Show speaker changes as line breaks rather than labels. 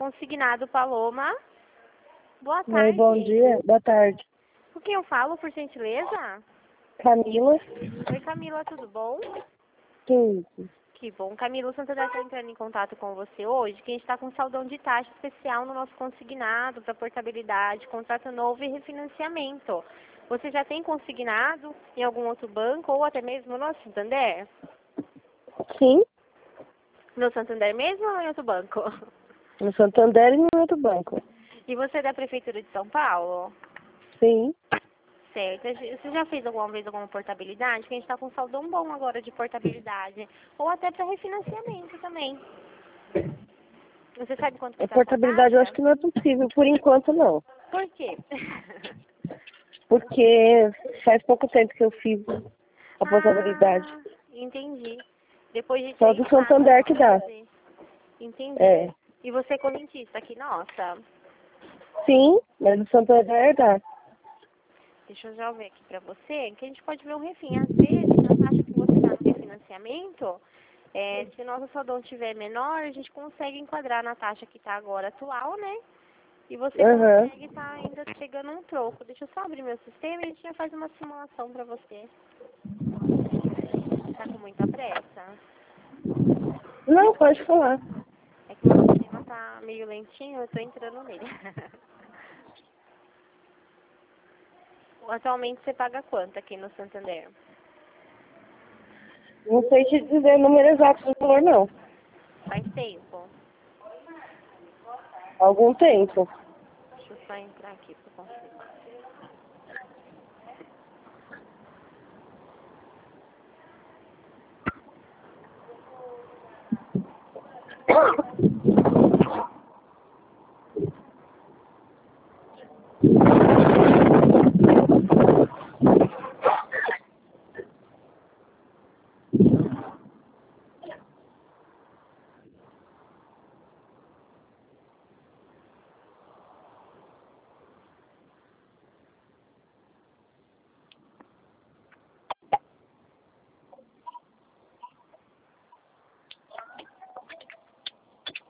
Consignado Paloma. Boa
Oi,
tarde.
bom dia. Boa tarde.
Com quem eu falo, por gentileza?
Camila.
Oi, Camila, tudo bom?
Sim.
Que bom. Camila, o Santander está entrando em contato com você hoje, que a gente está com saldão de taxa especial no nosso consignado para portabilidade, contrato novo e refinanciamento. Você já tem consignado em algum outro banco ou até mesmo no Santander?
Sim,
No Santander mesmo ou em outro banco?
no Santander e no outro banco.
E você é da Prefeitura de São Paulo?
Sim.
Certo. Você já fez alguma vez alguma portabilidade? Porque a gente está com um saldão bom agora de portabilidade. Ou até para refinanciamento também. Você sabe quanto que
A
está essa
portabilidade eu acho
taxa?
que não é possível, por enquanto não.
Por quê?
Porque faz pouco tempo que eu fiz a portabilidade.
Ah, entendi. Depois de
Só
3
do Santander que dá.
meses. Entendi.
É.
E você é correntista aqui, nossa.
Sim, mas o Santander dá.
Deixa eu já ver aqui pra você, que a gente pode ver um refim. Às vezes, na taxa que você está no refinanciamento, se o nosso saldão estiver menor, a gente consegue enquadrar na taxa que está agora atual, né? E você
Aham.
consegue estar ainda pegando um troco. Deixa eu só abrir meu sistema e a gente já faz uma simulação pra você. Tá com muita pressa?
Não, pode falar.
É que meu sistema tá meio lentinho, eu tô entrando nele. Atualmente você paga quanto aqui no Santander?
Não sei te dizer o número exato do valor, não.
Faz tempo.
Algum tempo.
Deixa eu só entrar aqui pra confirmar.